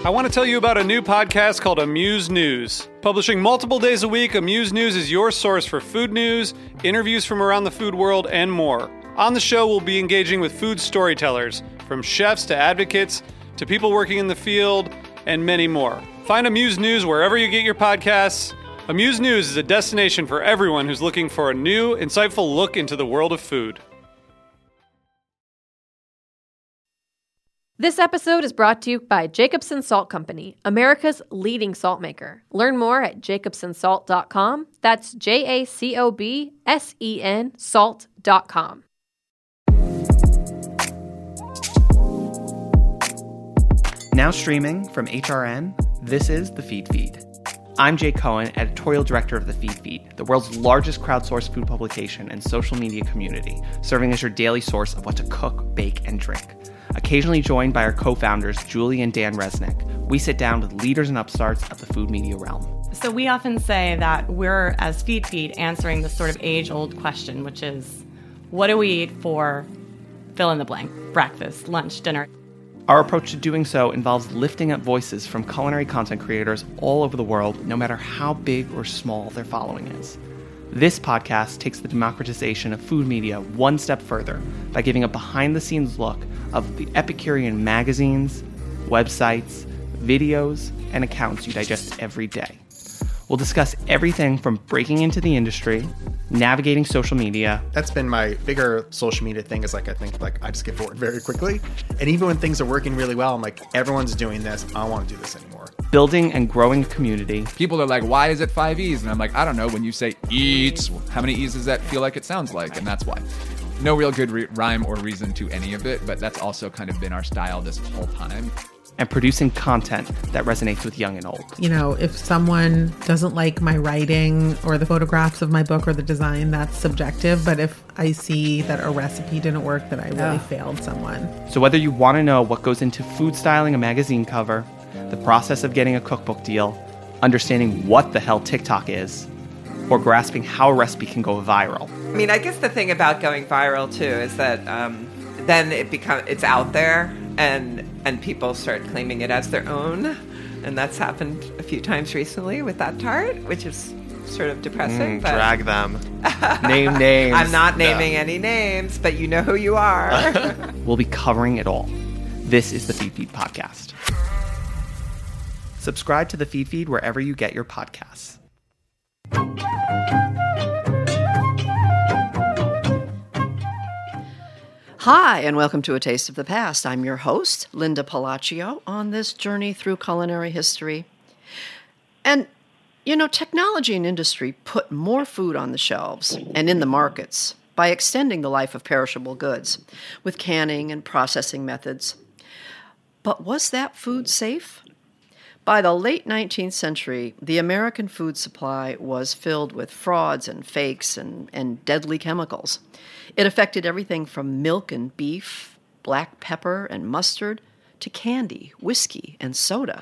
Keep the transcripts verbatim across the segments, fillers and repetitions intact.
I want to tell you about a new podcast called Amuse News. Publishing multiple days a week, Amuse News is your source for food news, interviews from around the food world, and more. On the show, we'll be engaging with food storytellers, from chefs to advocates to people working in the field, and many more. Find Amuse News wherever you get your podcasts. Amuse News is a destination for everyone who's looking for a new, insightful look into the world of food. This episode is brought to you by Jacobsen Salt Company, America's leading salt maker. Learn more at jacobsen salt dot com. That's J A C O B S E N salt dot com. Now streaming from H R N, this is The Feed Feed. I'm Jay Cohen, editorial director of The Feed Feed, the world's largest crowdsourced food publication and social media community, serving as your daily source of what to cook, bake, and drink. Occasionally joined by our co-founders, Julie and Dan Resnick, we sit down with leaders and upstarts of the food media realm. So we often say that we're, as Feed Feed, answering this sort of age-old question, which is, what do we eat for fill in the blank? Breakfast, lunch, dinner. Our approach to doing so involves lifting up voices from culinary content creators all over the world, no matter how big or small their following is. This podcast takes the democratization of food media one step further by giving a behind-the-scenes look of the Epicurean magazines, websites, videos, and accounts you digest every day. We'll discuss everything from breaking into the industry, navigating social media. That's been my bigger social media thing is like, I think like I just get bored very quickly. And even when things are working really well, I'm like, everyone's doing this. I don't want to do this anymore. Building and growing a community. People are like, why is it five E's? And I'm like, I don't know. When you say eats, how many E's does that feel like it sounds like? And that's why. No real good re- rhyme or reason to any of it, but that's also kind of been our style this whole time. And producing content that resonates with young and old. You know, if someone doesn't like my writing or the photographs of my book or the design, that's subjective. But if I see that a recipe didn't work, that I really oh. failed someone. So whether you want to know what goes into food styling a magazine cover, the process of getting a cookbook deal, understanding what the hell TikTok is, or grasping how a recipe can go viral. I mean, I guess the thing about going viral, too, is that um, then it become it's out there, and and people start claiming it as their own. And that's happened a few times recently with that tart, which is sort of depressing. Mm, but drag them. Name names. I'm not naming no. any names, but you know who you are. We'll be covering it all. This is the Feed Feed Podcast. Subscribe to the Feed Feed wherever you get your podcasts. Hi, and welcome to A Taste of the Past. I'm your host, Linda Palacio, on this journey through culinary history. And, you know, technology and industry put more food on the shelves and in the markets by extending the life of perishable goods with canning and processing methods. But was that food safe? By the late nineteenth century, the American food supply was filled with frauds and fakes and, and deadly chemicals. It affected everything from milk and beef, black pepper and mustard, to candy, whiskey, and soda.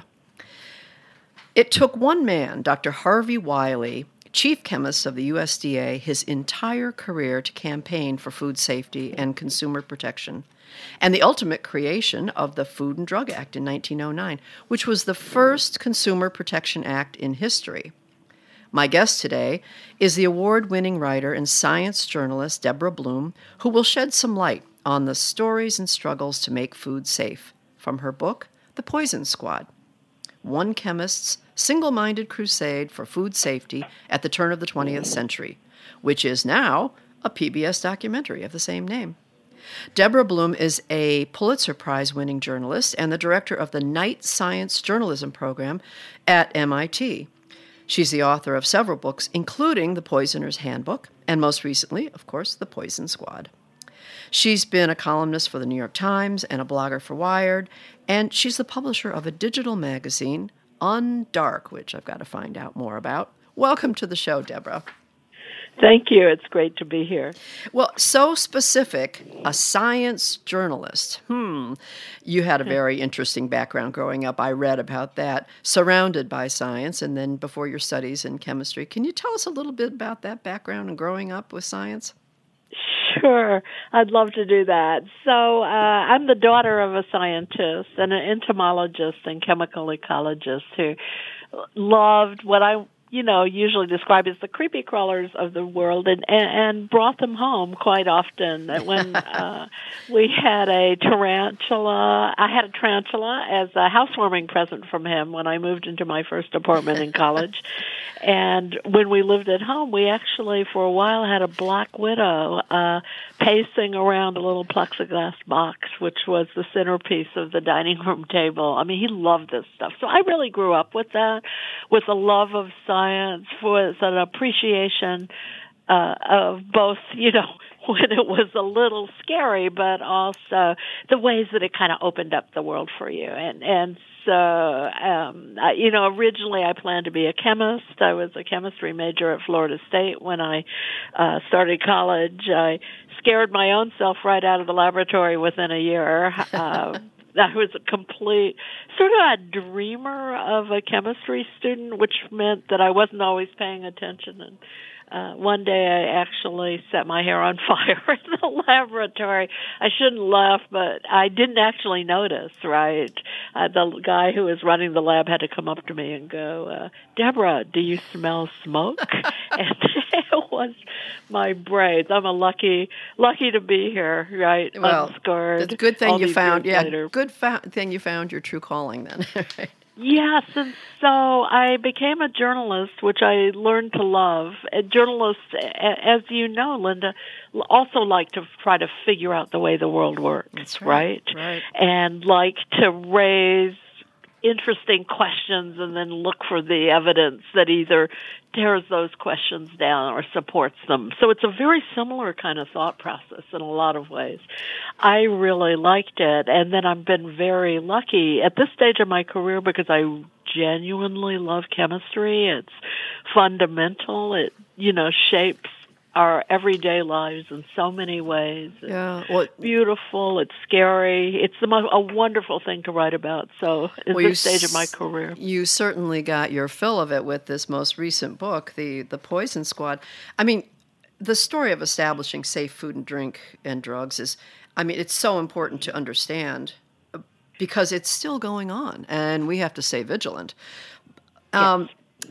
It took one man, Doctor Harvey Wiley, chief chemist of the U S D A, his entire career to campaign for food safety and consumer protection, and the ultimate creation of the Food and Drug Act in nineteen oh nine, which was the first Consumer Protection Act in history. My guest today is the award-winning writer and science journalist Deborah Bloom, who will shed some light on the stories and struggles to make food safe from her book, The Poison Squad, one chemist's single-minded crusade for food safety at the turn of the twentieth century, which is now a P B S documentary of the same name. Deborah Bloom is a Pulitzer Prize-winning journalist and the director of the Knight Science Journalism Program at M I T. She's the author of several books, including The Poisoner's Handbook, and most recently, of course, The Poison Squad. She's been a columnist for the New York Times and a blogger for Wired, and she's the publisher of a digital magazine, Undark, which I've got to find out more about. Welcome to the show, Deborah. Thank you. It's great to be here. Well, so specific, a science journalist. Hmm. You had a very interesting background growing up. I read about that, surrounded by science, and then before your studies in chemistry. Can you tell us a little bit about that background and growing up with science? Sure, I'd love to do that. So uh, I'm the daughter of a scientist and an entomologist and chemical ecologist who loved what I, you know, usually describe as the creepy crawlers of the world, and, and, and brought them home quite often. That when uh, we had a tarantula, I had a tarantula as a housewarming present from him when I moved into my first apartment in college. And when we lived at home, we actually, for a while, had a black widow uh, pacing around a little plexiglass box, which was the centerpiece of the dining room table. I mean, he loved this stuff. So I really grew up with that, with a love of science, with an appreciation uh, of both, you know, when it was a little scary, but also the ways that it kind of opened up the world for you. And, and so, um, I, you know, originally I planned to be a chemist. I was a chemistry major at Florida State when I uh, started college. I scared my own self right out of the laboratory within a year. Uh, I was a complete, sort of a dreamer of a chemistry student, which meant that I wasn't always paying attention. And uh, one day I actually set my hair on fire in the laboratory. I shouldn't laugh, but I didn't actually notice, right? Uh, the guy who was running the lab had to come up to me and go, uh, Deborah, do you smell smoke? And it was my braids. I'm a lucky, lucky to be here, right? Well, unscarred. it's a good thing all you these found. years Yeah, later. good fa- thing you found your true calling then. Yes, and so I became a journalist, which I learned to love. And journalists, a- as you know, Linda, also like to try to figure out the way the world works, That's right? right, right. And like to raise interesting questions and then look for the evidence that either tears those questions down or supports them. So it's a very similar kind of thought process in a lot of ways. I really liked it, and then I've been very lucky at this stage of my career because I genuinely love chemistry. It's fundamental. It, you know, shapes our everyday lives in so many ways. It's Yeah, well, beautiful. It's scary. It's the most, a wonderful thing to write about. So at well, you this stage of my s- career. You certainly got your fill of it with this most recent book, the the Poison Squad. I mean, the story of establishing safe food and drink and drugs is, I mean, it's so important to understand because it's still going on, and we have to stay vigilant. Um,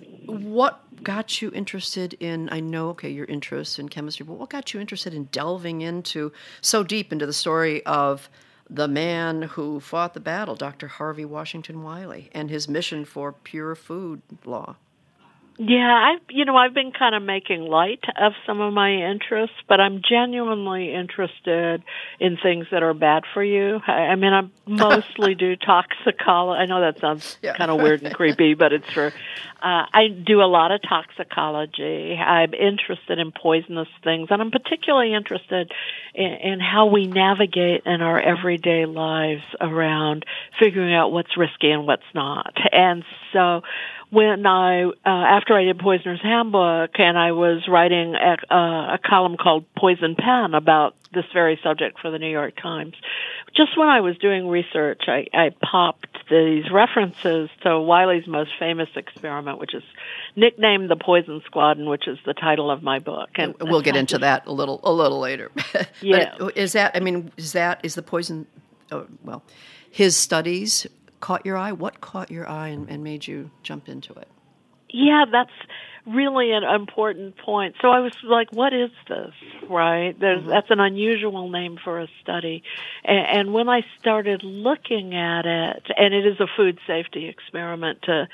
What got you interested in, I know, okay, your interest in chemistry, but what got you interested in delving into, so deep into the story of the man who fought the battle, Doctor Harvey Washington Wiley, and his mission for pure food law? Yeah, I've you know I've been kind of making light of some of my interests, but I'm genuinely interested in things that are bad for you. I, I mean, I mostly do toxicology. I know that sounds Yeah. kind of weird and creepy, but it's true. Uh, I do a lot of toxicology. I'm interested in poisonous things, and I'm particularly interested in, in how we navigate in our everyday lives around figuring out what's risky and what's not. And so when I, uh, after I did Poisoner's Handbook, and I was writing a, uh, a column called Poison Pen about this very subject for the New York Times, just when I was doing research, I, I popped these references to Wiley's most famous experiment, which is nicknamed the Poison Squad, and which is the title of my book. And We'll get into that a little a little later. Yeah. But is that, I mean, is that, is the poison, oh, well, his studies caught your eye? What caught your eye and, and made you jump into it? Yeah, that's really an important point. So I was like, what is this, right? There's, mm-hmm. That's an unusual name for a study. And, and when I started looking at it, and it is a food safety experiment, to,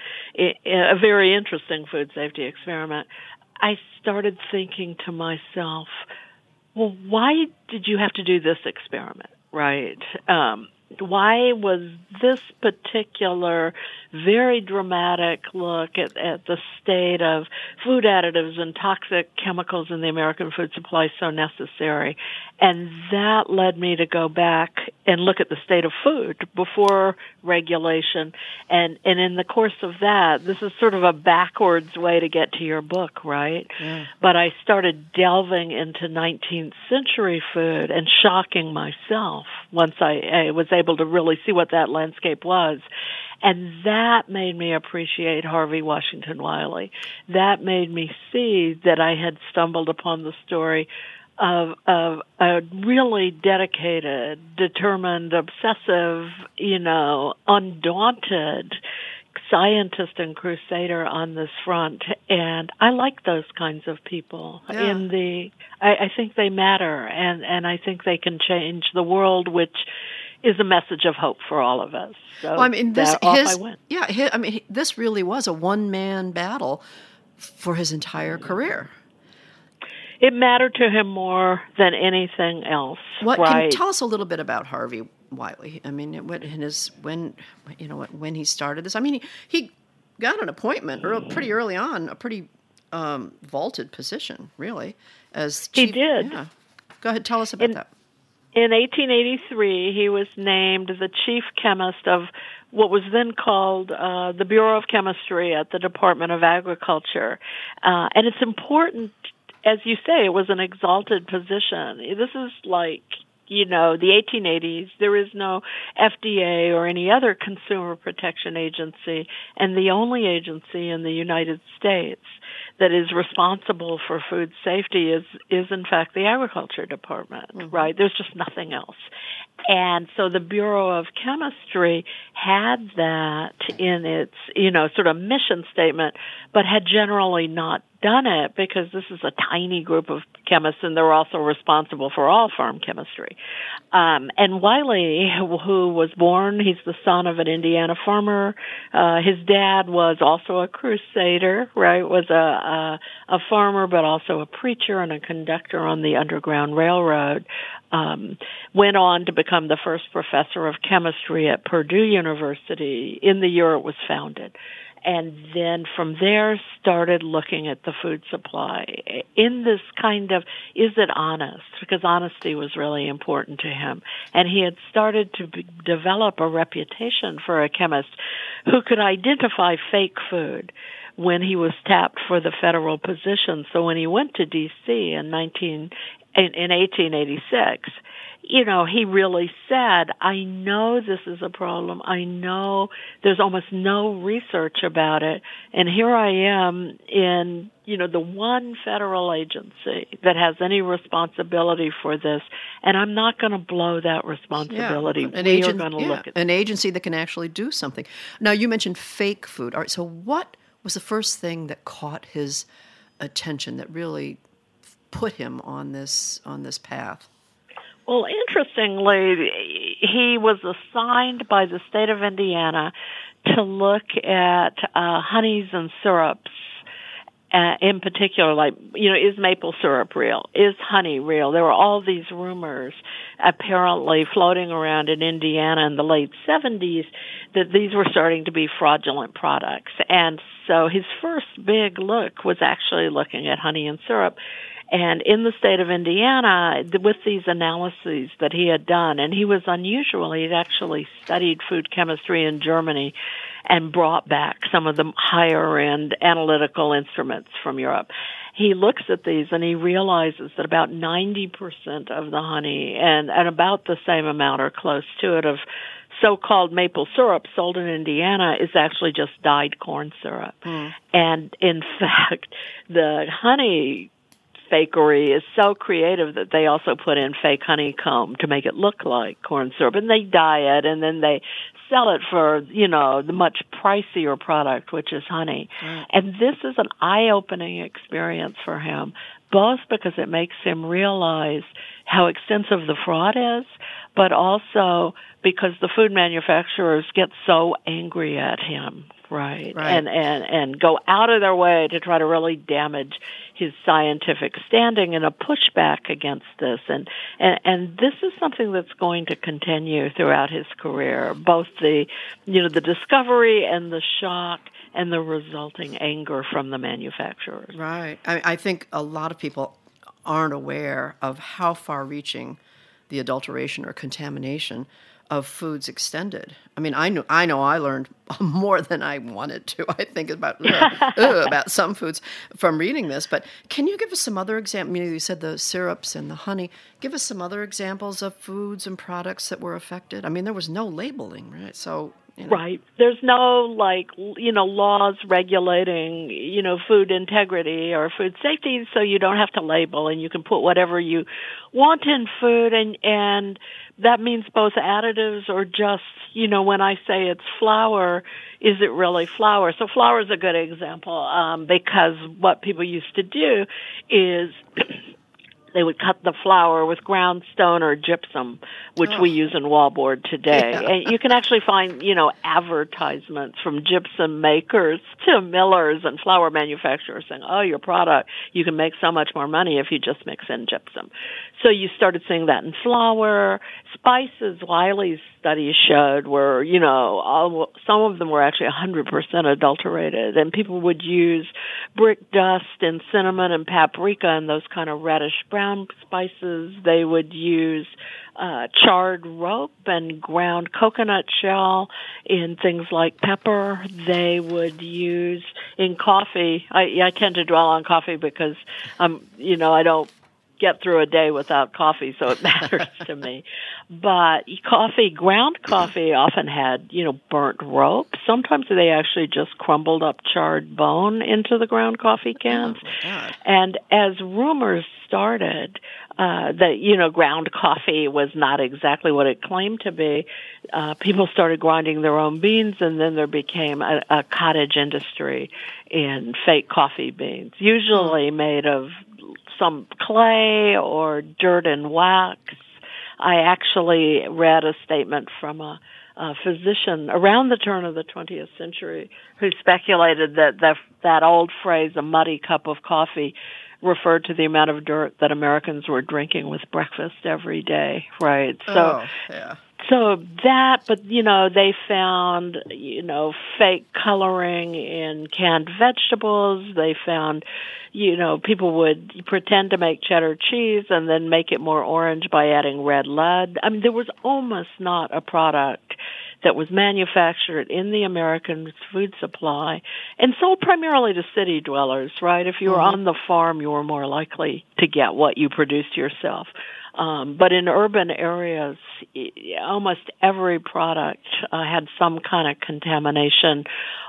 a very interesting food safety experiment, I started thinking to myself, well, why did you have to do this experiment, right? Um, why was this particular very dramatic look at, at the state of food additives and toxic chemicals in the American food supply so necessary? And that led me to go back and look at the state of food before regulation. And, and in the course of that, this is sort of a backwards way to get to your book, right? Yeah. But I started delving into nineteenth century food and shocking myself once I, I was able to really see what that landscape was. And that made me appreciate Harvey Washington Wiley. That made me see that I had stumbled upon the story of of a really dedicated, determined, obsessive, you know, undaunted scientist and crusader on this front, and I like those kinds of people. Yeah. In the, I, I think they matter, and and I think they can change the world, which is a message of hope for all of us. So well, I mean, this that, off his I went. yeah, his, I mean, this really was a one man battle for his entire career. It mattered to him more than anything else. What right? can you tell us a little bit about Harvey Wiley? I mean, what in his when you know when he started this? I mean, he, he got an appointment early, pretty early on, a pretty um, vaulted position, really. As chief, he did. Yeah. Go ahead, tell us about in, that. In eighteen eighty-three, he was named the chief chemist of what was then called uh, the Bureau of Chemistry at the Department of Agriculture. Uh, and it's important, as you say, it was an exalted position. This is like, you know, the eighteen eighties. There is no F D A or any other consumer protection agency, and the only agency in the United States that is responsible for food safety is, is in fact, the Agriculture Department, mm-hmm. right? There's just nothing else. And so the Bureau of Chemistry had that in its, you know, sort of mission statement, but had generally not done it because this is a tiny group of chemists, and they're also responsible for all farm chemistry. Um, and Wiley, who was born, he's the son of an Indiana farmer. Uh, his dad was also a crusader, right? Was a, a a farmer, but also a preacher and a conductor on the Underground Railroad. Um, went on to become the first professor of chemistry at Purdue University in the year it was founded. And then from there started looking at the food supply in this kind of, is it honest? Because honesty was really important to him. And he had started to be, develop a reputation for a chemist who could identify fake food when he was tapped for the federal position. So when he went to D C in nineteen in, in eighteen eighty-six, you know, he really said, I know this is a problem. I know there's almost no research about it. And here I am in, you know, the one federal agency that has any responsibility for this. And I'm not going to blow that responsibility. Yeah, an, we agent, are going to yeah, look at an agency that can actually do something. Now, you mentioned fake food. All right, so what was the first thing that caught his attention, that really put him on this on this path? Well, interestingly, he was assigned by the state of Indiana to look at uh, honeys and syrups uh, in particular, like, you know, is maple syrup real? Is honey real? There were all these rumors apparently floating around in Indiana in the late seventies that these were starting to be fraudulent products. And so his first big look was actually looking at honey and syrup. And in the state of Indiana, with these analyses that he had done, and he was unusual, he had actually studied food chemistry in Germany and brought back some of the higher-end analytical instruments from Europe. He looks at these and he realizes that about ninety percent of the honey and, and about the same amount or close to it of so-called maple syrup sold in Indiana is actually just dyed corn syrup. Mm. And in fact, the honey fakery is so creative that they also put in fake honeycomb to make it look like corn syrup, and they dye it, and then they sell it for, you know, the much pricier product, which is honey. Mm. And this is an eye-opening experience for him, both because it makes him realize how extensive the fraud is, but also because the food manufacturers get so angry at him, right? Right. And, and, and go out of their way to try to really damage his scientific standing and a pushback against this. And, and, and this is something that's going to continue throughout his career, both the, you know, the discovery and the shock and the resulting anger from the manufacturers. Right. I, I think a lot of people aren't aware of how far-reaching the adulteration or contamination of foods extended. I mean, I know I know I learned more than I wanted to, I think, about uh, uh, about some foods from reading this. But can you give us some other examples? You know, you said the syrups and the honey. Give us some other examples of foods and products that were affected. I mean, there was no labeling, right? So You know? Right. There's no, like, you know, laws regulating, you know, food integrity or food safety, so you don't have to label and you can put whatever you want in food, and and that means both additives or just, you know, when I say it's flour, is it really flour? So flour is a good example um, because what people used to do is they would cut the flour with ground stone or gypsum, which oh. we use in wallboard today. Yeah. And you can actually find, you know, advertisements from gypsum makers to millers and flour manufacturers saying, oh, your product, you can make so much more money if you just mix in gypsum. So you started seeing that in flour. Spices, Wiley's studies showed were, you know, all, some of them were actually one hundred percent adulterated. And people would use brick dust and cinnamon and paprika and those kind of reddish brown spices. They would use uh, charred rope and ground coconut shell in things like pepper. They would use in coffee. I, I tend to dwell on coffee because, um, you know, I don't get through a day without coffee, so it matters to me. But coffee, ground coffee often had, you know, burnt rope. Sometimes they actually just crumbled up charred bone into the ground coffee cans. Oh, and as rumors started uh, that, you know, ground coffee was not exactly what it claimed to be, uh, people started grinding their own beans, and then there became a, a cottage industry in fake coffee beans, usually made of some clay or dirt and wax. I actually read a statement from a, a physician around the turn of the twentieth century who speculated that the, that old phrase, a muddy cup of coffee, referred to the amount of dirt that Americans were drinking with breakfast every day, right? So, oh, yeah. So that, but, you know, they found, you know, fake coloring in canned vegetables. They found, you know, people would pretend to make cheddar cheese and then make it more orange by adding red lead. I mean, there was almost not a product that was manufactured in the American food supply and sold primarily to city dwellers, right? If you were mm-hmm. on the farm, you were more likely to get what you produced yourself. Um, but in urban areas, almost every product uh, had some kind of contamination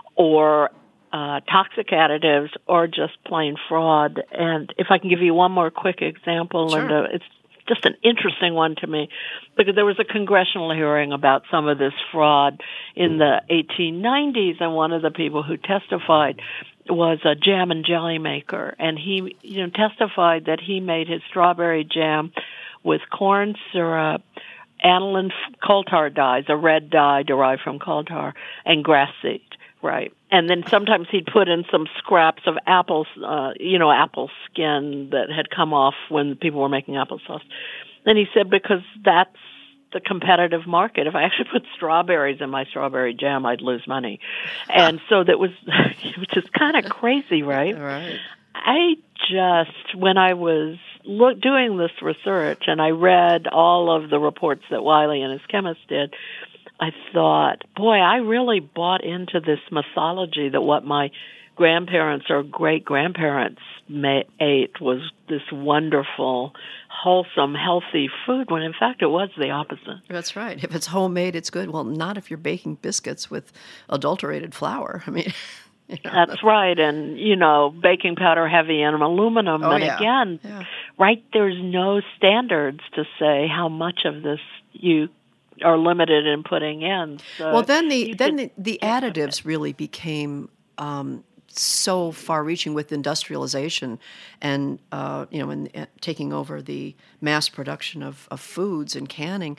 or uh, toxic additives or just plain fraud. And if I can give you one more quick example, sure. Linda, it's just an interesting one to me because there was a congressional hearing about some of this fraud in the eighteen nineties, and one of the people who testified was a jam and jelly maker, and he, you know, testified that he made his strawberry jam with corn syrup, aniline coal tar dyes, a red dye derived from coal tar, and grass seed, right? And then sometimes he'd put in some scraps of apples, uh, you know, apple skin that had come off when people were making applesauce. And he said, because that's the competitive market. If I actually put strawberries in my strawberry jam, I'd lose money. And so that was, which is kind of crazy, right? Right. I just, when I was look, doing this research and I read all of the reports that Wiley and his chemists did, I thought, boy, I really bought into this mythology that what my grandparents or great-grandparents may, ate was this wonderful, wholesome, healthy food, when in fact it was the opposite. That's right. If it's homemade, it's good. Well, not if you're baking biscuits with adulterated flour. I mean... You know, that's right, and, you know, baking powder heavy in aluminum. Oh, and yeah. again, yeah. right, there's no standards to say how much of this you are limited in putting in. So well, then the then could, the, the additives really became um, so far-reaching with industrialization, and uh, you know, and uh, taking over the mass production of, of foods and canning.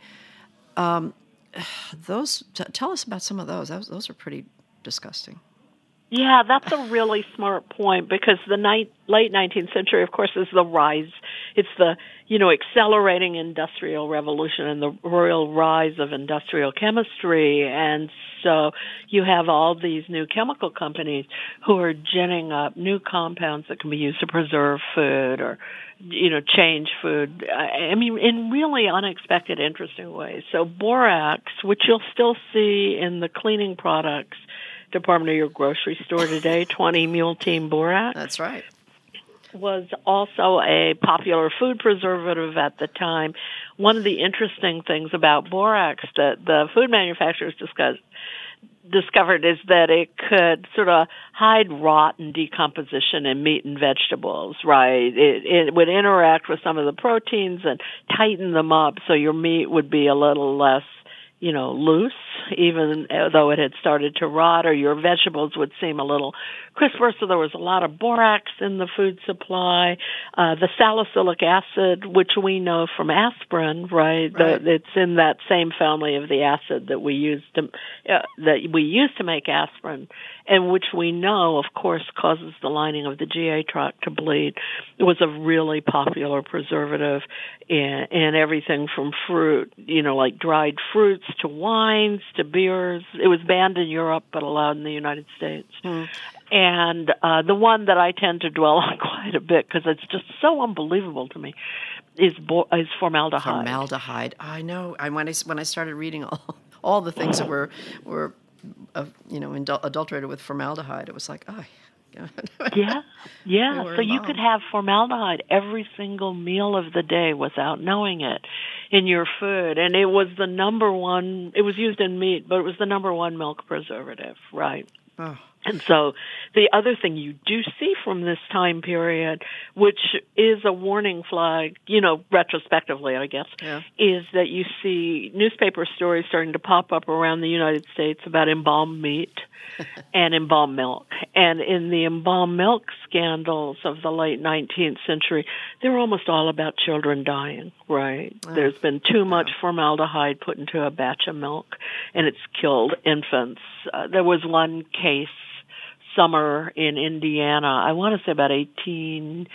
Um, those t- tell us about some of those. Those those are pretty disgusting. Yeah, that's a really smart point because the ni- late nineteenth century, of course, is the rise. It's the, you know, accelerating industrial revolution and the royal rise of industrial chemistry. And so you have all these new chemical companies who are ginning up new compounds that can be used to preserve food or, you know, change food. I mean, in really unexpected, interesting ways. So borax, which you'll still see in the cleaning products department of your grocery store today, twenty Mule Team Borax. That's right. Was also a popular food preservative at the time. One of the interesting things about borax that the food manufacturers discussed discovered is that it could sort of hide rot and decomposition in meat and vegetables, right? It, it would interact with some of the proteins and tighten them up so your meat would be a little less, you know, loose, even though it had started to rot, or your vegetables would seem a little crisper. So there was a lot of borax in the food supply. Uh, the salicylic acid, which we know from aspirin, right? Right. The, it's in that same family of the acid that we use to uh, that we use to make aspirin, and which we know, of course, causes the lining of the G I tract to bleed. It was a really popular preservative in, in everything from fruit, you know, like dried fruits to wines to beers. It was banned in Europe but allowed in the United States. Hmm. And uh, the one that I tend to dwell on quite a bit because it's just so unbelievable to me is bo- is formaldehyde. Formaldehyde. I know. I when I when I started reading all all the things that were were uh, you know indul- adulterated with formaldehyde, it was like, oh. yeah, yeah. We were So you involved. could have formaldehyde every single meal of the day without knowing it in your food, and it was the number one. It was used in meat, but it was the number one milk preservative, right? Oh. And so the other thing you do see from this time period, which is a warning flag, you know, retrospectively, I guess, Yeah. is that you see newspaper stories starting to pop up around the United States about embalmed meat and embalmed milk. And in the embalmed milk scandals of the late nineteenth century, they were almost all about children dying, right? Oh. There's been too much formaldehyde put into a batch of milk, and it's killed infants. Uh, there was one case, summer in Indiana, I want to say about eighteen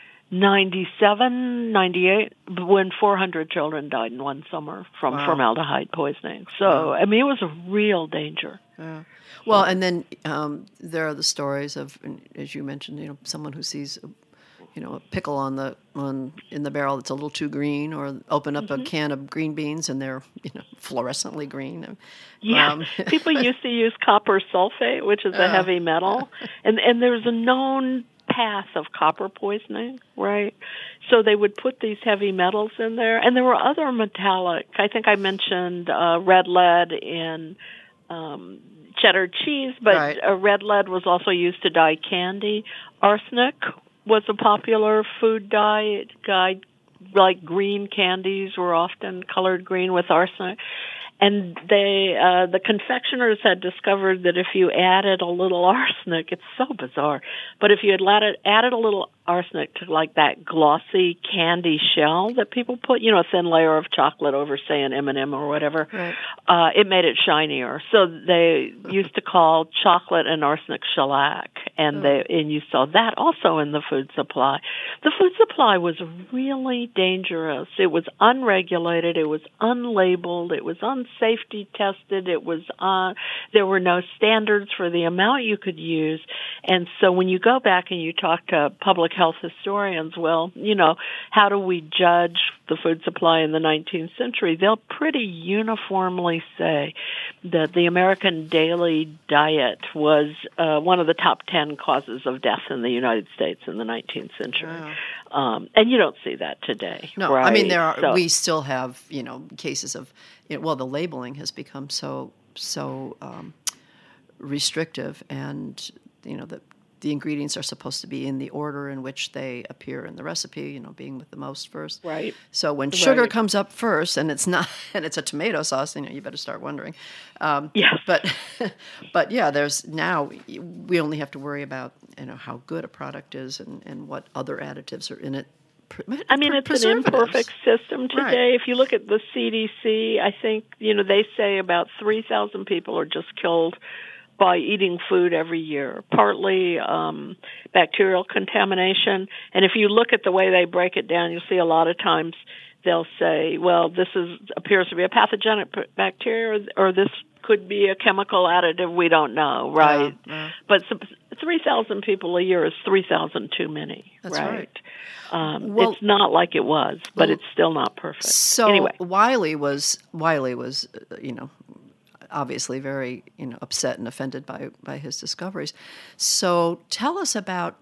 ninety-seven, ninety-eight, when four hundred children died in one summer from Wow. formaldehyde poisoning. So, Wow. I mean, it was a real danger. Yeah. Well, and then um, there are the stories of, as you mentioned, you know, someone who sees, you know, a pickle on the on in the barrel that's a little too green, or open up Mm-hmm. a can of green beans and they're, you know, fluorescently green. Yeah, Um, people used to use copper sulfate, which is a Uh. heavy metal, and and there's a known path of copper poisoning, right? So they would put these heavy metals in there, and there were other metallic. I think I mentioned uh, red lead in um, cheddar cheese, but Right. uh, red lead was also used to dye candy. Arsenic was a popular food dye. Dyed, like green candies were often colored green with arsenic. And they, uh, the confectioners had discovered that if you added a little arsenic, it's so bizarre, but if you had added, added a little arsenic to like that glossy candy shell that people put, you know, a thin layer of chocolate over, say, an M and M or whatever, Right. uh, it made it shinier. So they used to call chocolate an arsenic shellac, and they and you saw that also in the food supply. The food supply was really dangerous. It was unregulated. It was unlabeled. It was unsafety tested. It was uh, there were no standards for the amount you could use. And so when you go back and you talk to public health historians, well, you know, how do we judge the food supply in the nineteenth century? They'll pretty uniformly say that the American daily diet was uh, one of the top ten causes of death in the United States in the nineteenth century. Wow. Um, and you don't see that today. No, right? I mean, there are, So- we still have, you know, cases of, you know, well, the labeling has become so, so um, restrictive, and, you know, the, the ingredients are supposed to be in the order in which they appear in the recipe, you know, being with the most first. Right. So when sugar Right. comes up first and it's not, and it's a tomato sauce, you know, you better start wondering. Um, Yes. But, but yeah, there's now, we only have to worry about, you know, how good a product is and, and what other additives are in it. I mean, it's an Preservatives. imperfect system today. Right. If you look at the C D C, I think, you know, they say about three thousand people are just killed by eating food every year, partly um, bacterial contamination. And if you look at the way they break it down, you'll see a lot of times they'll say, well, this is appears to be a pathogenic p- bacteria, or, or this could be a chemical additive. We don't know, right? Yeah, yeah. But some, three thousand people a year is three thousand too many, That's right? right. Um, Well- it's not like it was, but Well, it's still not perfect. So anyway, Wiley was Wiley was, uh, you know, obviously very, you know, upset and offended by by his discoveries. So tell us about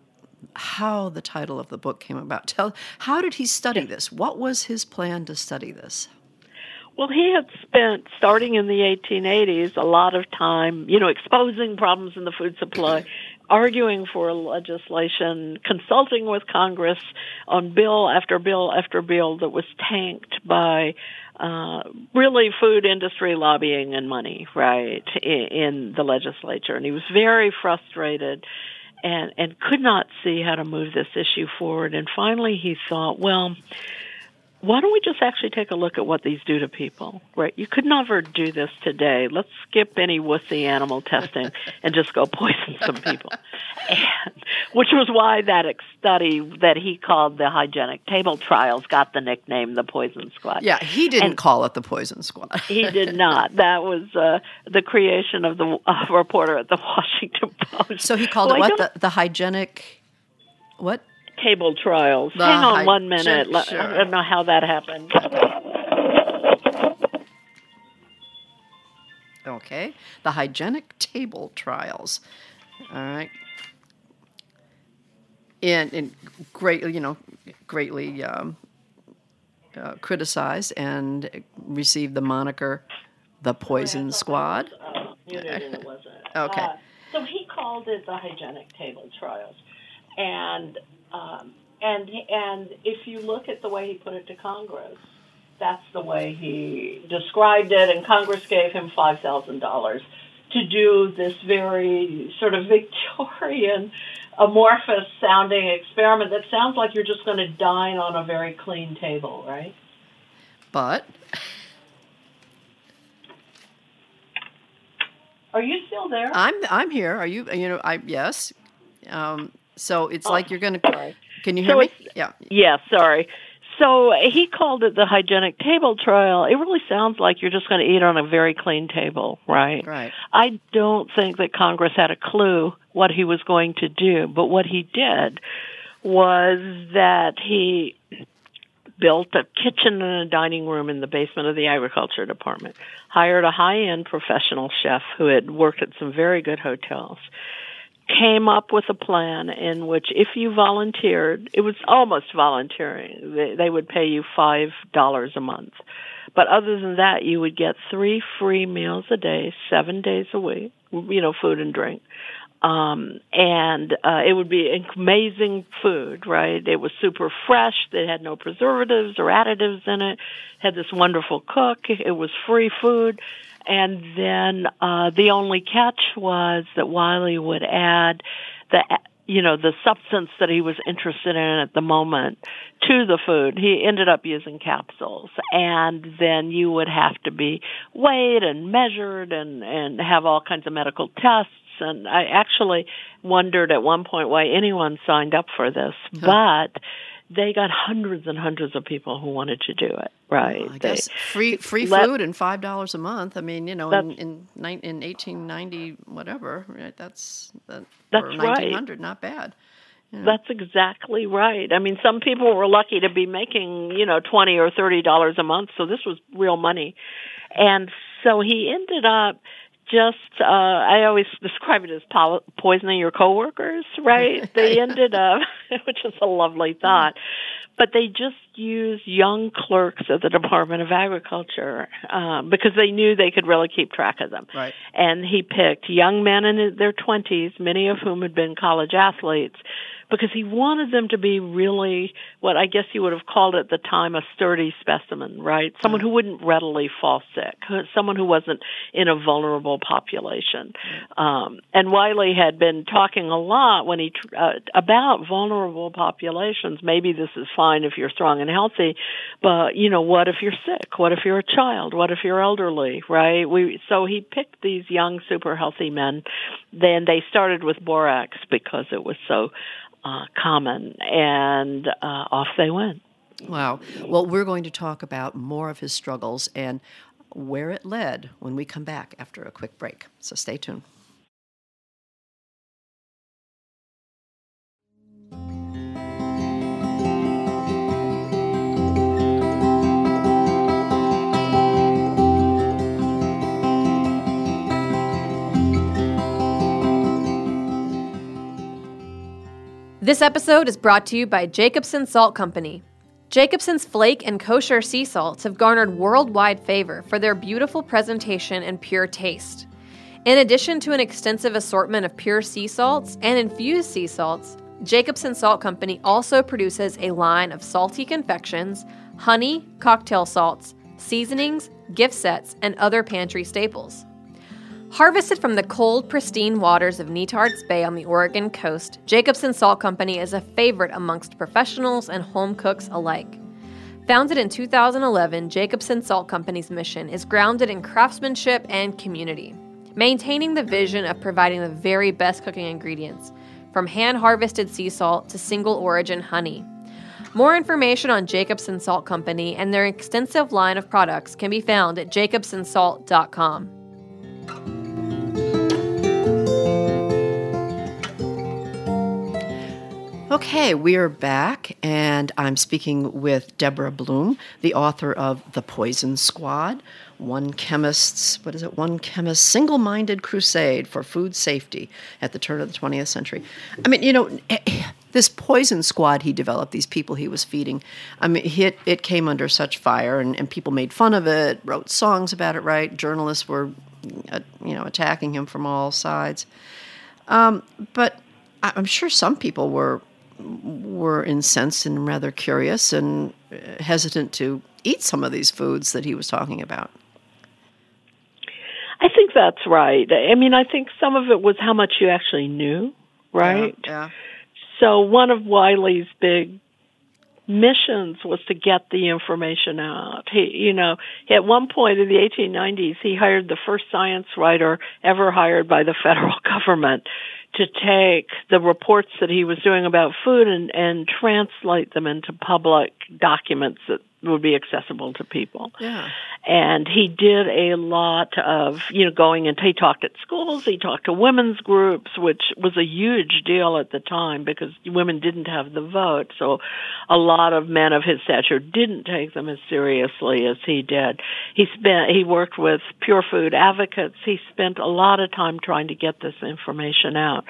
how the title of the book came about. Tell how did he study this? What was his plan to study this? Well, he had spent, starting in the eighteen eighties, a lot of time, you know, exposing problems in the food supply, arguing for legislation, consulting with Congress on bill after bill after bill that was tanked by uh, really food industry lobbying and money, right, in, in the legislature. And he was very frustrated and, and could not see how to move this issue forward. And finally he thought, well, why don't we just actually take a look at what these do to people, right? You could never do this today. Let's skip any wussy animal testing and just go poison some people. And, which was why that study that he called the hygienic table trials got the nickname the Poison Squad. Yeah, he didn't and call it the Poison Squad. He did not. That was uh, the creation of the uh, reporter at the Washington Post. So he called well, it what? The, the hygienic, what? Table trials. The Hang on hy- one minute. sure, sure. I don't know how that happened. Okay. The hygienic table trials. All right. And, and greatly, you know, greatly um, uh, criticized and received the moniker the Poison Squad. Uh, you knew it wasn't. Okay. Uh, so he called it the hygienic table trials. And um, and and if you look at the way he put it to Congress, that's the way he described it, and Congress gave him five thousand dollars to do this very sort of Victorian, amorphous-sounding experiment that sounds like you're just going to dine on a very clean table, right? But... Are you still there? I'm I'm here. Are you, you know, I, yes. Um, so it's Oh, like you're going to... sorry. Can you hear So me? it's- Yeah. Yeah, sorry. So he called it the hygienic table trial. It really sounds like you're just going to eat on a very clean table, right? Right. I don't think that Congress had a clue what he was going to do, but what he did was that he built a kitchen and a dining room in the basement of the Agriculture Department, hired a high-end professional chef who had worked at some very good hotels, came up with a plan in which if you volunteered, it was almost volunteering, they, they would pay you five dollars a month. But other than that, you would get three free meals a day, seven days a week, you know, food and drink. Um, and uh, it would be amazing food, right? It was super fresh. They had no preservatives or additives in it. Had this wonderful cook. It was free food. And then uh, the only catch was that Wiley would add the, you know, the substance that he was interested in at the moment to the food. He ended up using capsules, and then you would have to be weighed and measured and, and have all kinds of medical tests. And I actually wondered at one point why anyone signed up for this, Huh. but they got hundreds and hundreds of people who wanted to do it, right? Well, I guess They- free free let- food and five dollars a month. I mean, you know, in That's- in, nine, in eighteen ninety, whatever, right? That's that. That's or right. nineteen hundred, not bad. Yeah. That's exactly right. I mean, some people were lucky to be making, you know, twenty or thirty dollars a month, so this was real money. And so he ended up just, uh, I always describe it as po- poisoning your coworkers, right? They ended up, which is a lovely thought, but they just used young clerks at the Department of Agriculture um, because they knew they could really keep track of them. Right. And he picked young men in their twenties, many of whom had been college athletes, because he wanted them to be really what I guess you would have called at the time a sturdy specimen, right? Someone who wouldn't readily fall sick, someone who wasn't in a vulnerable population. Um, and Wiley had been talking a lot when he uh, about vulnerable populations. Maybe this is fine if you're strong and healthy, but you know, what if you're sick? What if you're a child? What if you're elderly? Right? We so he picked these young, super healthy men. Then they started with borax because it was so Uh, common, and uh, off they went. Wow. Well, we're going to talk about more of his struggles and where it led when we come back after a quick break. So stay tuned. This episode is brought to you by Jacobson Salt Company. Jacobsen's flake and kosher sea salts have garnered worldwide favor for their beautiful presentation and pure taste. In addition to an extensive assortment of pure sea salts and infused sea salts, Jacobsen Salt Company also produces a line of salty confections, honey, cocktail salts, seasonings, gift sets, and other pantry staples. Harvested from the cold, pristine waters of Netarts Bay on the Oregon coast, Jacobsen Salt Company is a favorite amongst professionals and home cooks alike. Founded in two thousand eleven, Jacobsen Salt Company's mission is grounded in craftsmanship and community, maintaining the vision of providing the very best cooking ingredients, from hand-harvested sea salt to single-origin honey. More information on Jacobsen Salt Company and their extensive line of products can be found at jacobsen salt dot com. Okay, we are back, and I'm speaking with Deborah Bloom, the author of The Poison Squad, One Chemist's, what is it, One Chemist's Single-Minded Crusade for Food Safety at the turn of the twentieth century. I mean, you know, this Poison Squad he developed, these people he was feeding, I mean, it, it came under such fire, and, and people made fun of it, wrote songs about it, right? Journalists were, uh, you know, attacking him from all sides. Um, but I'm sure some people were were incensed and rather curious and hesitant to eat some of these foods that he was talking about. I think that's right. I mean, I think some of it was how much you actually knew, right? Yeah. yeah. So one of Wiley's big missions was to get the information out. He, you know, at one point in the eighteen nineties, he hired the first science writer ever hired by the federal government to take the reports that he was doing about food and, and translate them into public documents that would be accessible to people. Yeah. And he did a lot of, you know, going and he talked at schools, he talked to women's groups, which was a huge deal at the time because women didn't have the vote. So a lot of men of his stature didn't take them as seriously as he did. He spent, he worked with Pure Food advocates. He spent a lot of time trying to get this information out.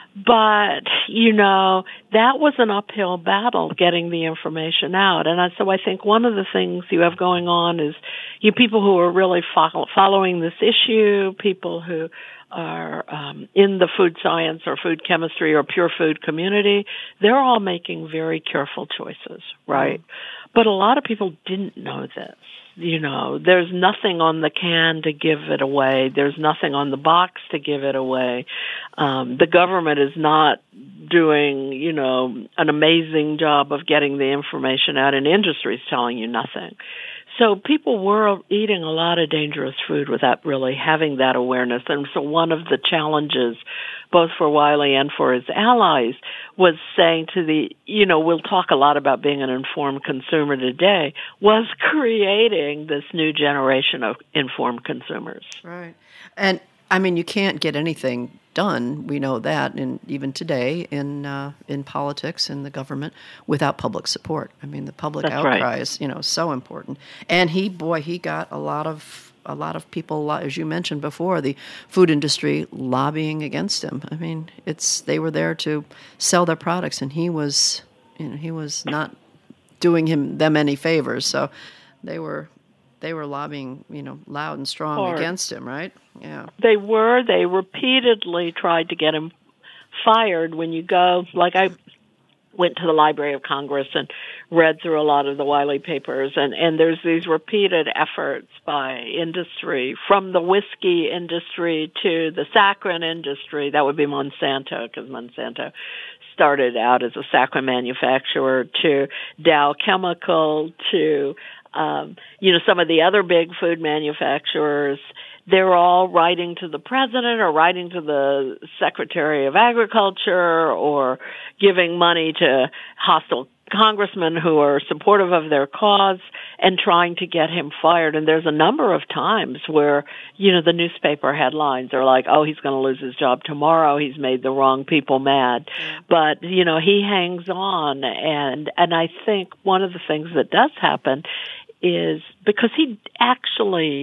But, you know, that was an uphill battle getting the information out. And I, so I think one of the things you have going on is you people who are really follow, following this issue, people who are um, in the food science or food chemistry or pure food community, they're all making very careful choices, right? Mm-hmm. But a lot of people didn't know this. You know, there's nothing on the can to give it away. There's nothing on the box to give it away. Um, the government is not doing, you know, an amazing job of getting the information out, and industry is telling you nothing. So people were eating a lot of dangerous food without really having that awareness. And so one of the challenges, both for Wiley and for his allies, was saying to the, you know, we'll talk a lot about being an informed consumer today, was creating this new generation of informed consumers. Right. And, I mean, you can't get anything done, we know that, and even today in uh, in politics and the government, without public support. I mean, the public That's outcry right. is, you know, so important. And he, boy, he got a lot of a lot of people, as you mentioned before, the food industry lobbying against him. I mean, it's they were there to sell their products, and he was, you know, he was not doing him them any favors. So they were. They were lobbying, you know, loud and strong Hard. against him, right? Yeah. They were. They repeatedly tried to get him fired. When you go, like I went to the Library of Congress and read through a lot of the Wiley papers, and, and there's these repeated efforts by industry, from the whiskey industry to the saccharin industry. That would be Monsanto, because Monsanto started out as a saccharin manufacturer, to Dow Chemical, to Um, you know, some of the other big food manufacturers. They're all writing to the president or writing to the Secretary of Agriculture or giving money to hostile congressmen who are supportive of their cause and trying to get him fired. And there's a number of times where, you know, the newspaper headlines are like, oh, he's going to lose his job tomorrow. He's made the wrong people mad. But, you know, he hangs on. And, and I think one of the things that does happen is because he actually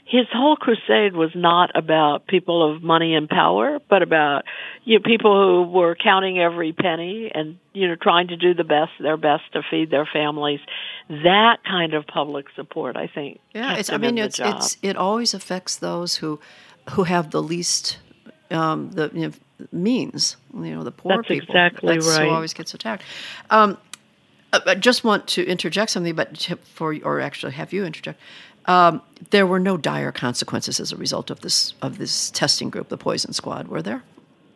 his whole crusade was not about people of money and power, but about, you know, people who were counting every penny and, you know, trying to do the best, their best to feed their families. That kind of public support, I think. Yeah, kept it's. I him mean, in the it's job. it's it always affects those who who have the least um, the you know, means. You know, the poor That's people. exactly That's right. who always gets attacked. Um, I I just want to interject something, but to- for or actually have you interject. Um, there were no dire consequences as a result of this of this testing group, the Poison Squad, were there?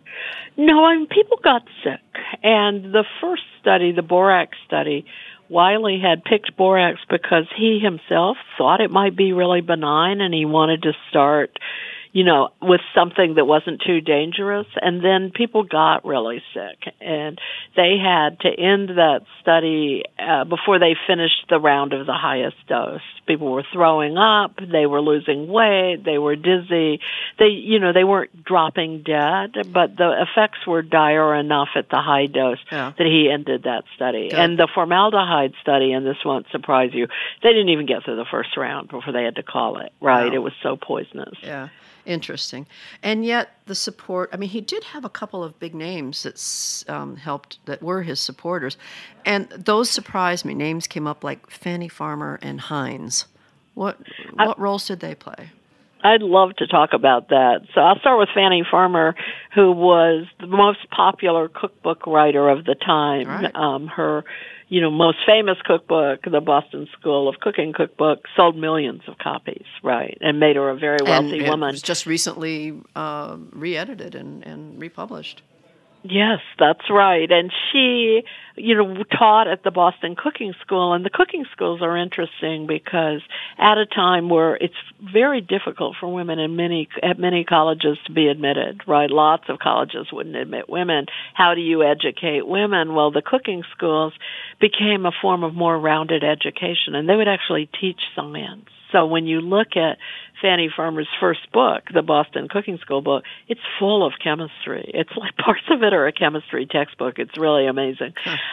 No, I mean, people got sick. And the first study, the borax study, Wiley had picked borax because he himself thought it might be really benign, and he wanted to start, you know, with something that wasn't too dangerous. And then people got really sick, and they had to end that study uh, before they finished the round of the highest dose. People were throwing up, they were losing weight, they were dizzy. They, you know, they weren't dropping dead, but the effects were dire enough at the high dose Yeah. that he ended that study. Good. And the formaldehyde study, and this won't surprise you, they didn't even get through the first round before they had to call it, right? Wow. It was so poisonous. Yeah, interesting. And yet the support, I mean, he did have a couple of big names that s- um, helped, that were his supporters. And those surprised me. Names came up like Fanny Farmer and Heinz. What what roles did they play? I'd love to talk about that. So I'll start with Fanny Farmer, who was the most popular cookbook writer of the time. Right. Um, her, you know, most famous cookbook, the Boston School of Cooking cookbook, sold millions of copies, right, and made her a very wealthy and it woman. was just recently uh, re-edited and, and republished. Yes, that's right. And she, you know, taught at the Boston Cooking School. And the cooking schools are interesting because at a time where it's very difficult for women in many at many colleges to be admitted, right? Lots of colleges wouldn't admit women. How do you educate women? Well, the cooking schools became a form of more rounded education, and they would actually teach science. So when you look at Fanny Farmer's first book, the Boston Cooking School book, it's full of chemistry. It's like parts of it are a chemistry textbook. It's really amazing.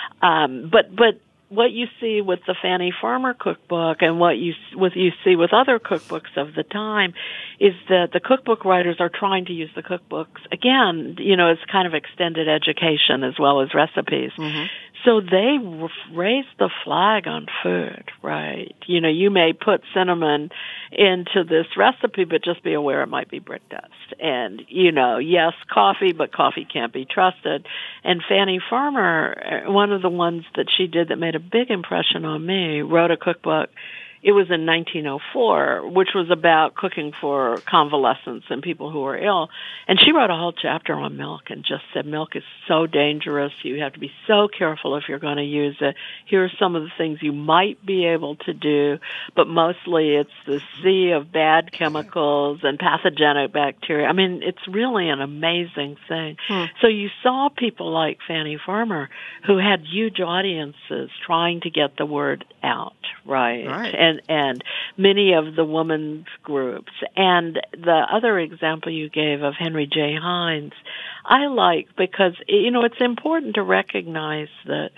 Um, but but what you see with the Fanny Farmer cookbook and what you what you see with other cookbooks of the time is that the cookbook writers are trying to use the cookbooks again, you know, as kind of extended education as well as recipes. Mm-hmm. So they raised the flag on food, right? You know, you may put cinnamon into this recipe, but just be aware it might be brick dust. And, you know, yes, coffee, but coffee can't be trusted. And Fanny Farmer, one of the ones that she did that made a big impression on me, wrote a cookbook. It was in nineteen oh four, which was about cooking for convalescents and people who were ill. And she wrote a whole chapter on milk and just said milk is so dangerous. You have to be so careful if you're going to use it. Here are some of the things you might be able to do, but mostly it's the sea of bad chemicals and pathogenic bacteria. I mean, it's really an amazing thing. Hmm. So you saw people like Fanny Farmer who had huge audiences trying to get the word out, right? Right. And and many of the women's groups. And the other example you gave of Henry J. Heinz, I like because, you know, it's important to recognize that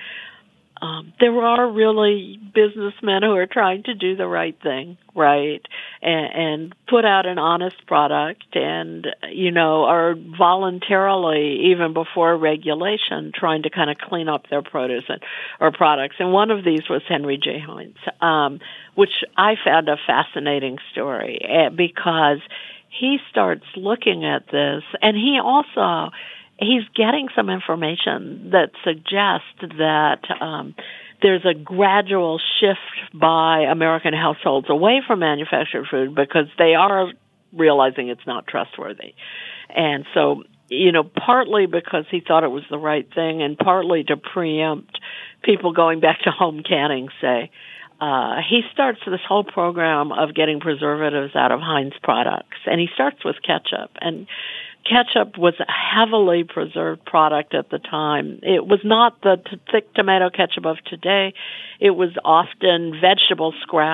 um, there are really businessmen who are trying to do the right thing, right, and, and put out an honest product and, you know, are voluntarily, even before regulation, trying to kind of clean up their produce and, or products. And one of these was Henry J. Heinz, um, which I found a fascinating story because he starts looking at this, and he also... he's getting some information that suggests that um, there's a gradual shift by American households away from manufactured food because they are realizing it's not trustworthy. And so, you know, partly because he thought it was the right thing and partly to preempt people going back to home canning, say, uh, he starts this whole program of getting preservatives out of Heinz products. And he starts with ketchup. And ketchup was a heavily preserved product at the time. It was not the t- thick tomato ketchup of today. It was often vegetable scraps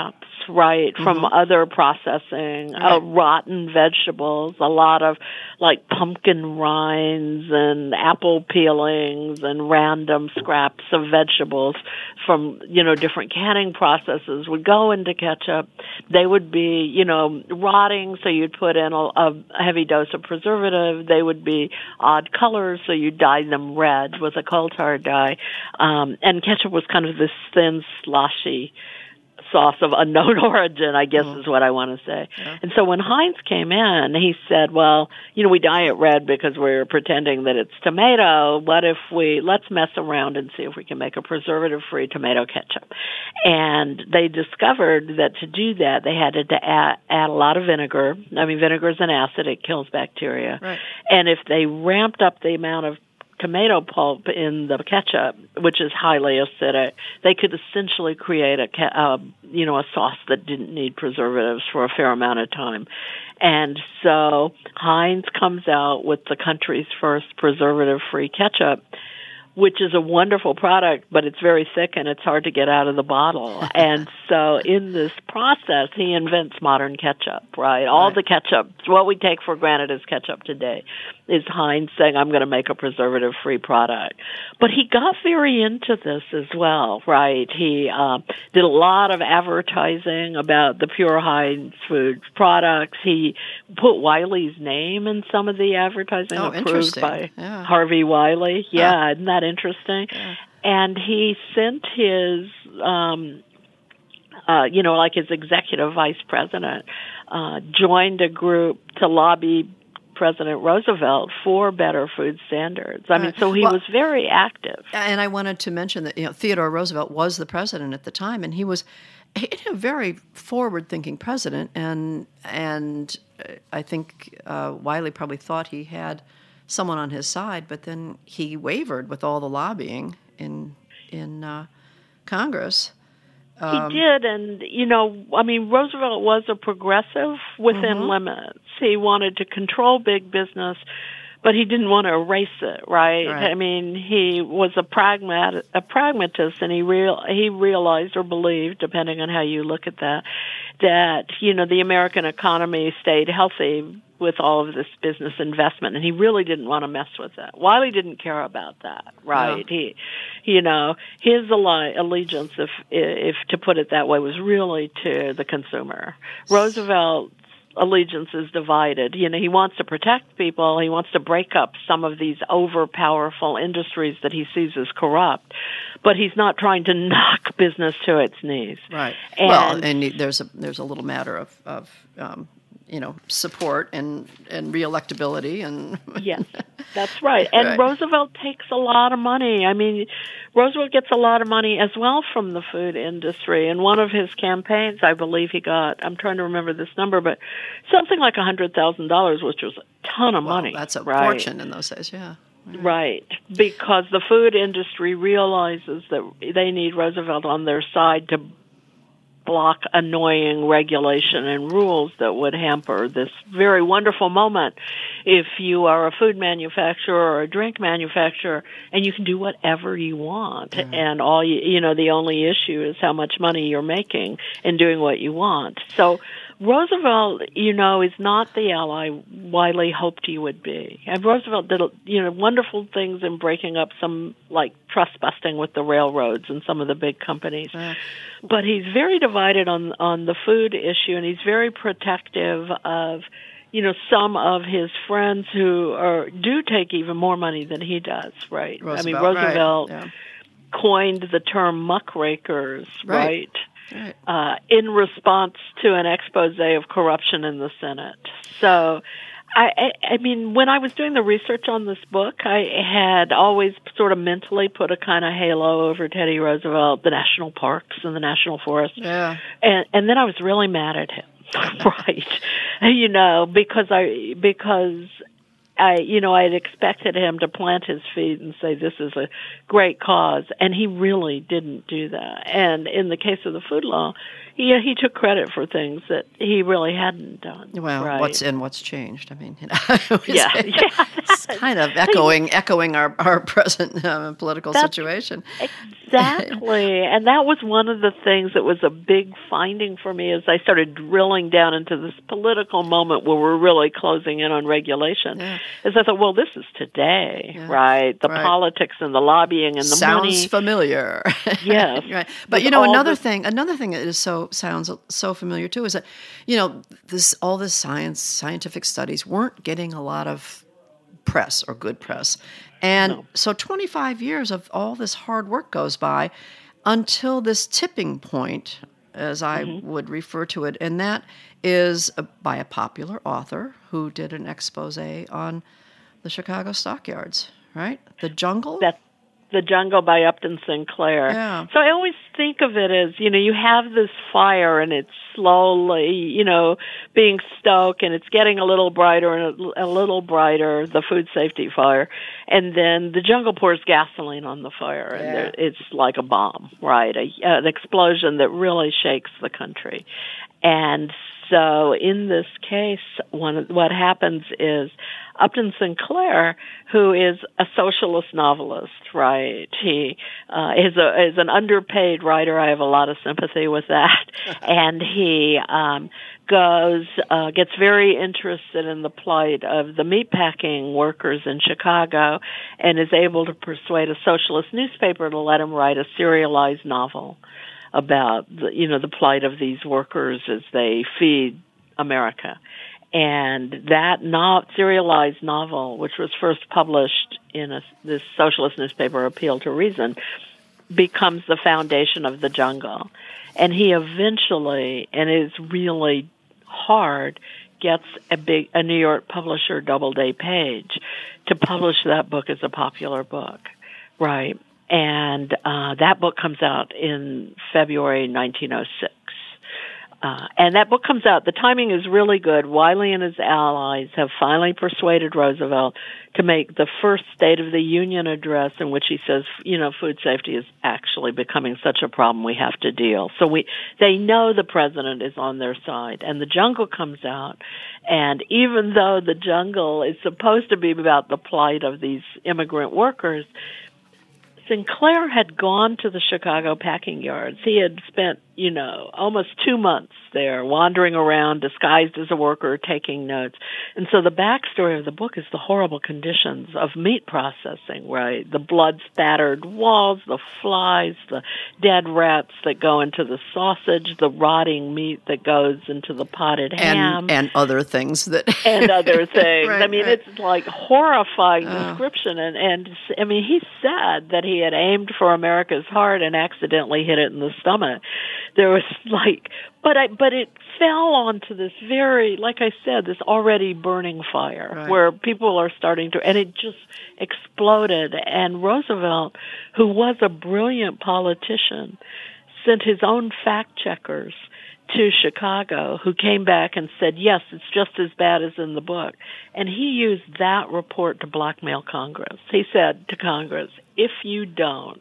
right, from Mhm. other processing, uh, rotten vegetables, a lot of like pumpkin rinds and apple peelings and random scraps of vegetables from, you know, different canning processes would go into ketchup. They would be, you know, rotting, so you'd put in a, a heavy dose of preservative. They would be odd colors, so you dye them red with a coal tar dye. Um, and ketchup was kind of this thin, sloshy sauce of unknown origin, I guess, mm. is what I want to say. Yeah. And so when Heinz came in, he said, well, you know, we dye it red because we're pretending that it's tomato. What if we, let's mess around and see if we can make a preservative-free tomato ketchup. And they discovered that to do that, they had to add, add a lot of vinegar. I mean, vinegar is an acid. It kills bacteria. Right. And if they ramped up the amount of tomato pulp in the ketchup, which is highly acidic, they could essentially create a uh, you know a sauce that didn't need preservatives for a fair amount of time. And so Heinz comes out with the country's first preservative-free ketchup, which is a wonderful product, but it's very thick and it's hard to get out of the bottle. And so in this process, he invents modern ketchup, right? All right. the ketchup, what we take for granted as ketchup today, is Heinz saying, I'm going to make a preservative-free product. But he got very into this as well, right? He uh, did a lot of advertising about the pure Heinz food products. He put Wiley's name in some of the advertising, oh, approved by yeah. Harvey Wiley. Yeah, huh. isn't that interesting? Yeah. And he sent his... Um, Uh, you know, like his executive vice president, uh, joined a group to lobby President Roosevelt for better food standards. I mean, so he well, was very active. And I wanted to mention that, you know, Theodore Roosevelt was the president at the time, and he was a very forward-thinking president, and and I think uh, Wiley probably thought he had someone on his side, but then he wavered with all the lobbying in in uh, Congress. Um, he did, and, you know, I mean, Roosevelt was a progressive within mm-hmm. limits. He wanted to control big business, but he didn't want to erase it, right? right. I mean, he was a pragmat a pragmatist, and he real he realized or believed, depending on how you look at that, that, you know, the American economy stayed healthy with all of this business investment, and he really didn't want to mess with that. Wiley didn't care about that, right? No. He, you know, his alle- allegiance, if if to put it that way, was really to the consumer. Roosevelt's allegiance is divided. You know, he wants to protect people. He wants to break up some of these over-powerful industries that he sees as corrupt, but he's not trying to knock business to its knees. Right. And, well, and there's a there's a little matter of of um, you know, support and and reelectability and yes, that's right. And right. Roosevelt takes a lot of money. I mean, Roosevelt gets a lot of money as well from the food industry. In one of his campaigns, I believe he got, I'm trying to remember this number, but something like one hundred thousand dollars, which was a ton of well, money. That's a right? fortune in those days, yeah. Right. right, because the food industry realizes that they need Roosevelt on their side to block annoying regulation and rules that would hamper this very wonderful moment if you are a food manufacturer or a drink manufacturer and you can do whatever you want. Mm-hmm. And all you, you know, the only issue is how much money you're making in doing what you want. So Roosevelt, you know, is not the ally Wiley hoped he would be. And Roosevelt did, you know, wonderful things in breaking up some, like, trust busting with the railroads and some of the big companies. Mm. But he's very divided on on the food issue, and he's very protective of, you know, some of his friends who are do take even more money than he does, right? Roosevelt, I mean, Roosevelt right. yeah. coined the term muckrakers, right? right? Right. Uh, in response to an expose of corruption in the Senate. So, I, I, I mean, when I was doing the research on this book, I had always sort of mentally put a kind of halo over Teddy Roosevelt, the national parks and the national forests. Yeah. And, and then I was really mad at him, right? You know, because I, because I, you know, I had expected him to plant his feet and say, this is a great cause, and he really didn't do that. And in the case of the food law, he, he took credit for things that he really hadn't done. Well, right? what's and what's changed? I mean, you know, it's, yeah, yeah, it's kind of echoing echoing our our present uh, political that's, situation. Exactly. And that was one of the things that was a big finding for me as I started drilling down into this political moment where we're really closing in on regulation. Yeah. Is I thought, well, this is today, Yeah. right? The Right. politics and the lobbying and the Sounds money. familiar. Yes. Right. But With you know, all another the- thing, another thing that is so sounds so familiar too is that, you know, this all this science, scientific studies weren't getting a lot of press or good press. And No. so twenty-five years of all this hard work goes by until this tipping point, as I Mm-hmm. would refer to it, and that is a, by a popular author who did an expose on the Chicago stockyards, right? The jungle? That's The Jungle by Upton Sinclair. Yeah. So I always think of it as, you know, you have this fire and it's slowly, you know, being stoked and it's getting a little brighter and a, a little brighter, the food safety fire. And then the jungle pours gasoline on the fire and Yeah. there, it's like a bomb, right? A, an explosion that really shakes the country. And so in this case, one of, what happens is Upton Sinclair, who is a socialist novelist, right? He uh, is a is an underpaid writer. I have a lot of sympathy with that. And he um, goes uh, gets very interested in the plight of the meatpacking workers in Chicago, and is able to persuade a socialist newspaper to let him write a serialized novel about the, you know, the plight of these workers as they feed America. And that no- serialized novel, which was first published in a, this socialist newspaper, Appeal to Reason, becomes the foundation of The Jungle. And he eventually, and it is really hard, gets a big a New York publisher, Doubleday Page, to publish that book as a popular book, right? And uh, that book comes out in February nineteen oh six. Uh, and that book comes out. The timing is really good. Wiley and his allies have finally persuaded Roosevelt to make the first State of the Union address in which he says, you know, food safety is actually becoming such a problem we have to deal. So we, they know the president is on their side. And The Jungle comes out. And even though The Jungle is supposed to be about the plight of these immigrant workers, Sinclair had gone to the Chicago packing yards. He had spent, you know, almost two months there wandering around disguised as a worker taking notes. And so the backstory of the book is the horrible conditions of meat processing, right? The blood-spattered walls, the flies, the dead rats that go into the sausage, the rotting meat that goes into the potted ham. And, and other things that... and other things. Right, I mean, right. it's like horrifying Oh. description. And, and, I mean, he said that he had aimed for America's heart and accidentally hit it in the stomach. There was like, but I, but it fell onto this very, like I said, this already burning fire Right. where people are starting to, and it just exploded. And Roosevelt, who was a brilliant politician, sent his own fact checkers to Chicago, who came back and said, yes, it's just as bad as in the book. And he used that report to blackmail Congress. He said to Congress, if you don't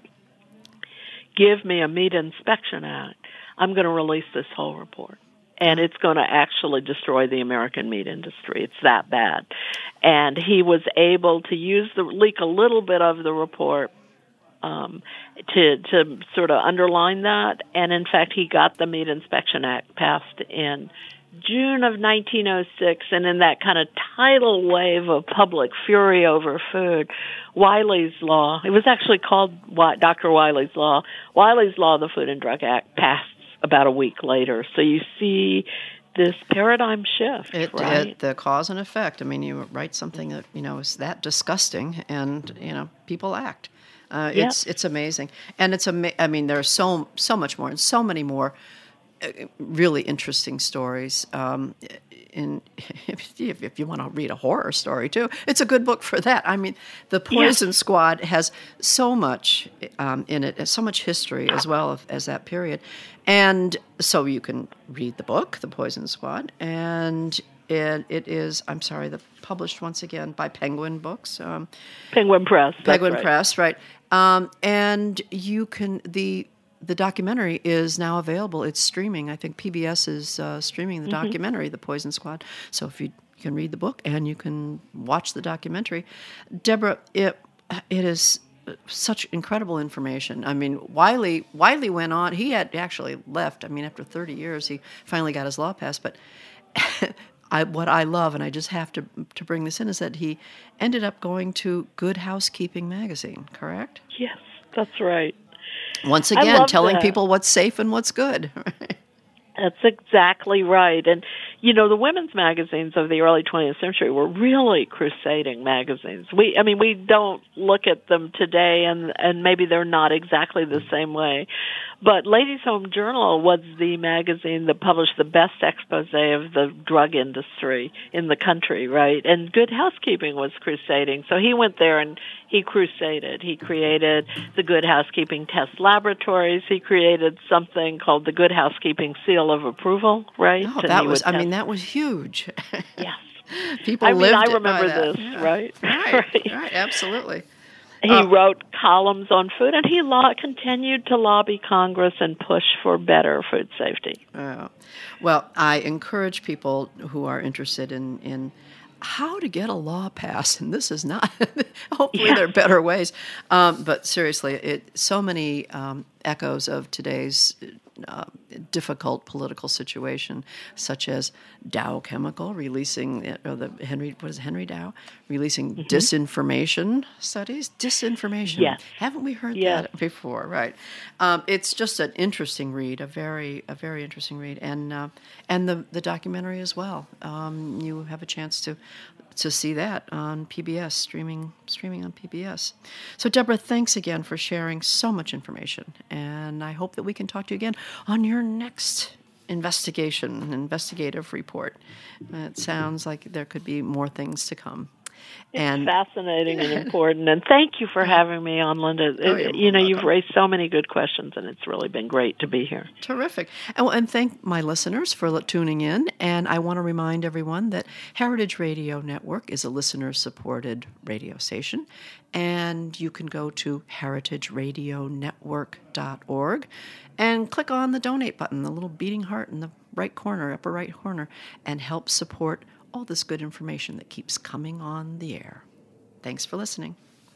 give me a Meat Inspection Act, I'm going to release this whole report. And it's going to actually destroy the American meat industry. It's that bad. And he was able to use the leak a little bit of the report Um, to to sort of underline that. And in fact, he got the Meat Inspection Act passed in June of nineteen oh six. And in that kind of tidal wave of public fury over food, Wiley's Law, it was actually called Doctor Wiley's Law, Wiley's Law, the Food and Drug Act, passed about a week later. So you see this paradigm shift, It, right? it, the cause and effect. I mean, you write something that, you know, is that disgusting, and, you know, people act. Uh, Yeah. It's it's amazing, and it's ama- I mean, there's so so much more, and so many more uh, really interesting stories. Um, in if, if you want to read a horror story too, it's a good book for that. I mean, the Poison Yeah. Squad has so much um, in it, so much history as well as that period, and so you can read the book, The Poison Squad, and it, it is. I'm sorry, the published once again by Penguin Books. Um, Penguin Press. that's Penguin right. Press, right? Um, and you can the the documentary is now available. It's streaming. I think P B S is uh, streaming the Mm-hmm. documentary, The Poison Squad. So if you, you can read the book and you can watch the documentary, Deborah, it it is such incredible information. I mean, Wiley Wiley went on. He had actually left. I mean, after thirty years, he finally got his law passed. But I, what I love, and I just have to to bring this in, is that he ended up going to Good Housekeeping magazine. Correct? Yes, that's right. Once I again, love telling that. people what's safe and what's good. That's exactly right. And, you know, the women's magazines of the early twentieth century were really crusading magazines. We, I mean, we don't look at them today, and, and maybe they're not exactly the same way. But Ladies' Home Journal was the magazine that published the best expose of the drug industry in the country, right? And Good Housekeeping was crusading. So he went there and he crusaded. He created the Good Housekeeping Test Laboratories. He created something called the Good Housekeeping Seal of Approval, right? Oh, And that he was, would I test- mean, that was huge. Yes. People I mean, lived I it by remember that. this, Yeah. right? Right, right. right, absolutely. He Uh, wrote columns on food, and he law, continued to lobby Congress and push for better food safety. Uh, well, I encourage people who are interested in, in how to get a law passed, and this is not, hopefully Yeah. there are better ways, um, but seriously, it so many um, echoes of today's uh, difficult political situation, such as Dow Chemical releasing, or the Henry, what is it, Henry Dow, releasing Mm-hmm. disinformation studies? Disinformation. Yes. Haven't we heard Yes. that before? Right. Um, it's just an interesting read, a very, a very interesting read, and uh, and the the documentary as well. Um, you have a chance to to see that on P B S, streaming streaming on P B S. So, Deborah, thanks again for sharing so much information, and I hope that we can talk to you again on your next investigation, investigative report. It sounds like there could be more things to come. It's fascinating and important, and thank you for having me on, Linda. Oh, It- you're you know, you've welcome. raised so many good questions, and it's really been great to be here. Terrific. And, and thank my listeners for li- tuning in. And I want to remind everyone that Heritage Radio Network is a listener-supported radio station. And you can go to heritage radio network dot org and click on the donate button, the little beating heart in the right corner, upper right corner, and help support all this good information that keeps coming on the air. Thanks for listening.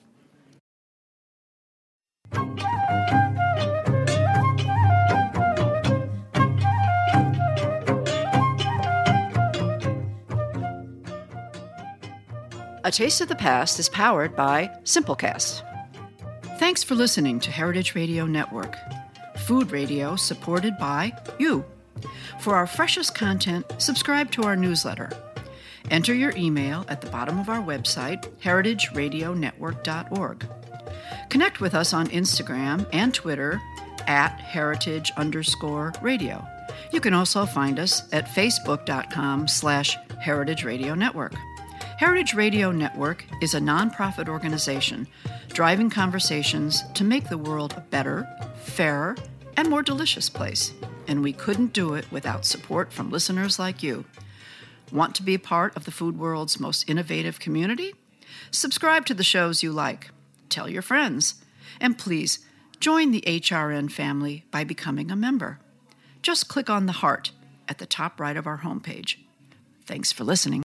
A Taste of the Past is powered by Simplecast. Thanks for listening to Heritage Radio Network, food radio supported by you. For our freshest content, subscribe to our newsletter. Enter your email at the bottom of our website, heritage radio network dot org. Connect with us on Instagram and Twitter at heritage underscore radio. You can also find us at facebook.com slash heritage radio network. Heritage Radio Network is a nonprofit organization driving conversations to make the world a better, fairer, and more delicious place. And we couldn't do it without support from listeners like you. Want to be part of the food world's most innovative community? Subscribe to the shows you like. Tell your friends. And please, join the H R N family by becoming a member. Just click on the heart at the top right of our homepage. Thanks for listening.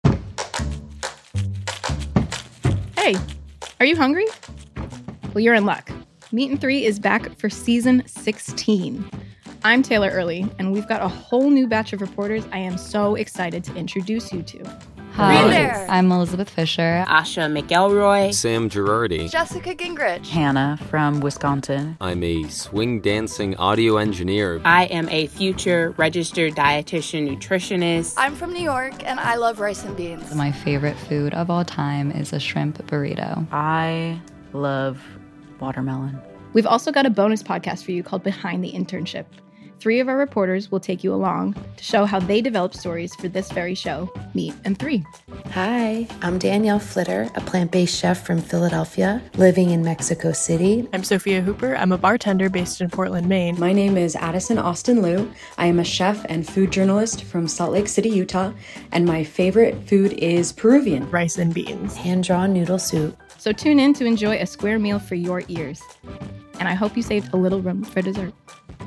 Hey, are you hungry? Well, you're in luck. Meat and Three is back for season sixteen. I'm Taylor Early, and we've got a whole new batch of reporters I am so excited to introduce you to. Hi, there. I'm Elizabeth Fisher. Asha McElroy. Sam Girardi. Jessica Gingrich. Hannah from Wisconsin. I'm a swing dancing audio engineer. I am a future registered dietitian nutritionist. I'm from New York, and I love rice and beans. My favorite food of all time is a shrimp burrito. I love watermelon. We've also got a bonus podcast for you called Behind the Internship. Three of our reporters will take you along to show how they developed stories for this very show, Meat and Three. Hi, I'm Danielle Flitter, a plant-based chef from Philadelphia, living in Mexico City. I'm Sophia Hooper. I'm a bartender based in Portland, Maine. My name is Addison Austin Liu. I am a chef and food journalist from Salt Lake City, Utah, and my favorite food is Peruvian. Rice and beans. Hand-drawn noodle soup. So tune in to enjoy a square meal for your ears. And I hope you saved a little room for dessert.